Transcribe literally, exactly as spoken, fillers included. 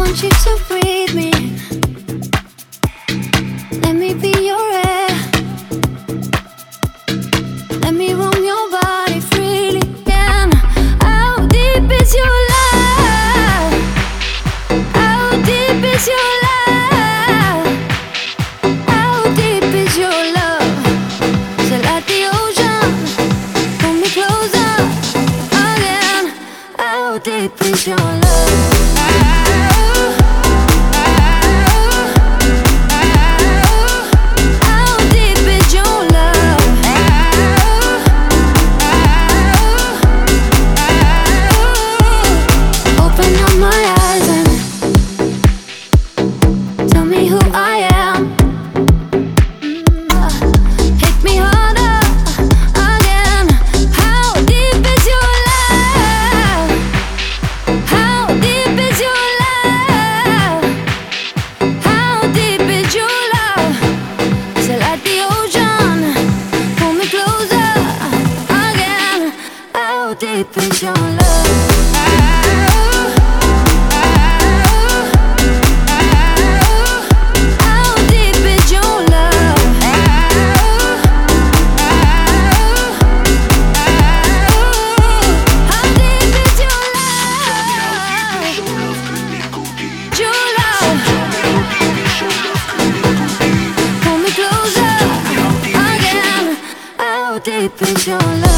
want you to breathe me. Let me be your air. Let me roam your body freely. And how deep is your love? How deep is your love? How deep is your love? So like the ocean, pull me closer again. How deep is your love? Deep is your love? How deep is your love? How deep is your love? Your love. Pull me closer again. How deep is your love?